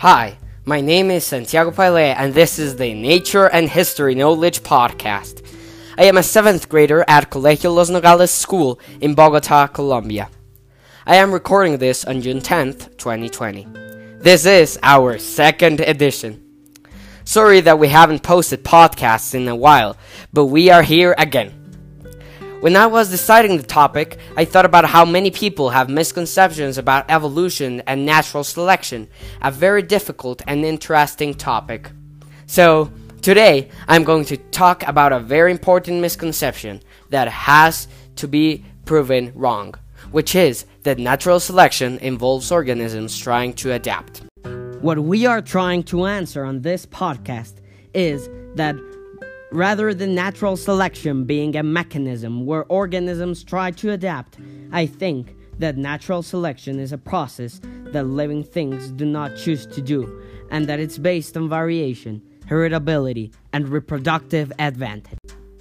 Hi, my name is Santiago Paile, and this is the Nature and History Knowledge Podcast. I am a 7th grader at Colegio Los Nogales School in Bogota, Colombia. I am recording this on June 10th, 2020. This is our 2nd edition. Sorry that we haven't posted podcasts in a while, but we are here again. When I was deciding the topic, I thought about how many people have misconceptions about evolution and natural selection, a very difficult and interesting topic. So, today, I'm going to talk about a very important misconception that has to be proven wrong, which is that natural selection involves organisms trying to adapt. What we are trying to answer on this podcast is that rather than natural selection being a mechanism where organisms try to adapt, I think that natural selection is a process that living things do not choose to do, and that it's based on variation, heritability, and reproductive advantage.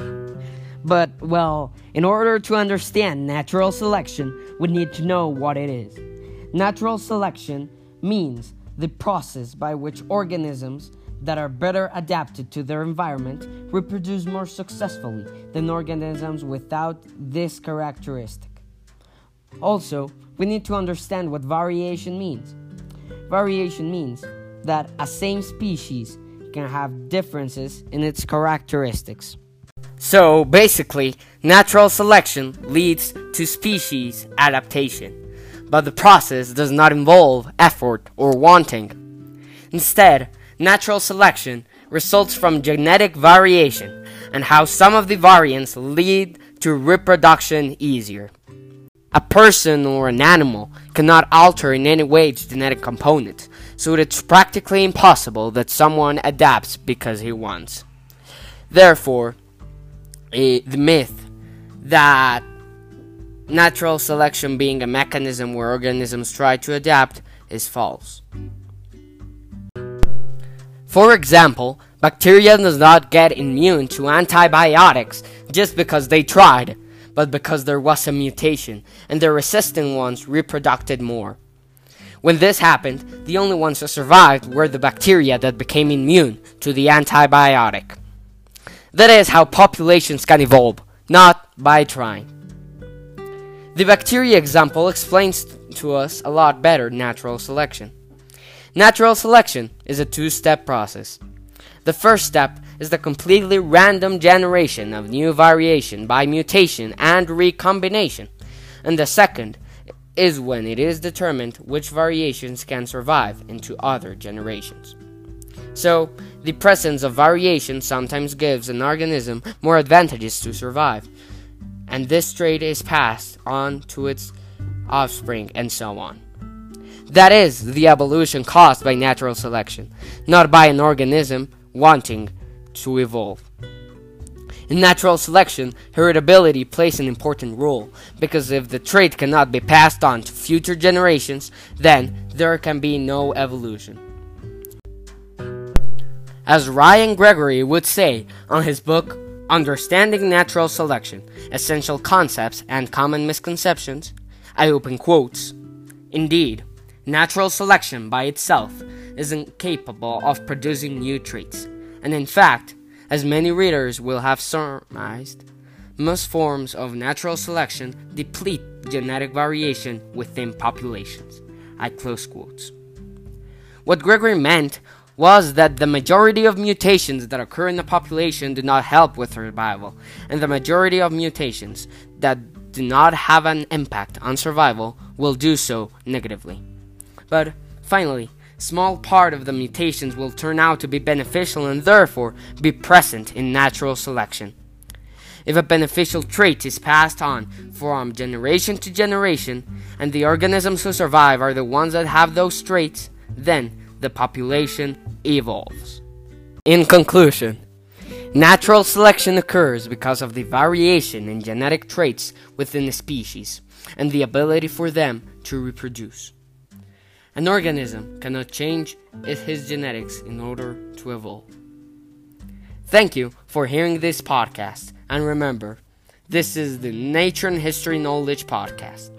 But, in order to understand natural selection, we need to know what it is. Natural selection means the process by which organisms that are better adapted to their environment reproduce more successfully than organisms without this characteristic. Also, we need to understand what variation means. Variation means that a same species can have differences in its characteristics. So, basically, natural selection leads to species adaptation, but the process does not involve effort or wanting. Instead, natural selection results from genetic variation and how some of the variants lead to reproduction easier. A person or an animal cannot alter in any way its genetic component, so it's practically impossible that someone adapts because he wants. Therefore, the myth that natural selection being a mechanism where organisms try to adapt is false. For example, bacteria does not get immune to antibiotics just because they tried, but because there was a mutation, and the resistant ones reproduced more. When this happened, the only ones who survived were the bacteria that became immune to the antibiotic. That is how populations can evolve, not by trying. The bacteria example explains to us a lot better natural selection. Natural selection is a two-step process. The first step is the completely random generation of new variation by mutation and recombination, and the second is when it is determined which variations can survive into other generations. So, the presence of variation sometimes gives an organism more advantages to survive, and this trait is passed on to its offspring and so on. That is the evolution caused by natural selection, not by an organism wanting to evolve. In natural selection, heritability plays an important role, because if the trait cannot be passed on to future generations, then there can be no evolution. As Ryan Gregory would say on his book, Understanding Natural Selection, Essential Concepts and Common Misconceptions, I open quotes, "Indeed, natural selection by itself is incapable of producing new traits, and in fact, as many readers will have surmised, most forms of natural selection deplete genetic variation within populations." I close quotes. What Gregory meant was that the majority of mutations that occur in the population do not help with survival, and the majority of mutations that do not have an impact on survival will do so negatively. But, finally, small part of the mutations will turn out to be beneficial and therefore be present in natural selection. If a beneficial trait is passed on from generation to generation, and the organisms who survive are the ones that have those traits, then the population evolves. In conclusion, natural selection occurs because of the variation in genetic traits within a species, and the ability for them to reproduce. An organism cannot change his genetics in order to evolve. Thank you for hearing this podcast, and remember, this is the Nature and History Knowledge Podcast.